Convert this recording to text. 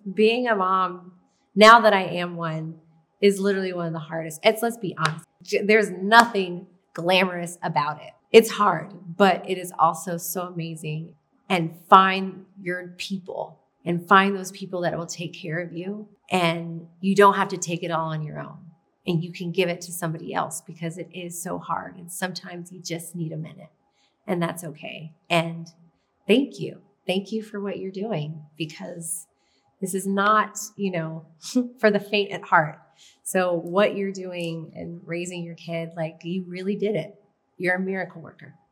being a mom, now that I am one, is literally one of the hardest. Let's be honest. There's nothing glamorous about it. It's hard, but it is also so amazing. And find your people and find those people that will take care of you. And you don't have to take it all on your own. And you can give it to somebody else because it is so hard. And sometimes you just need a minute, and that's okay. And thank you. Thank you for what you're doing, because this is not, for the faint at heart. So what you're doing and raising your kid, like, you really did it. You're a miracle worker.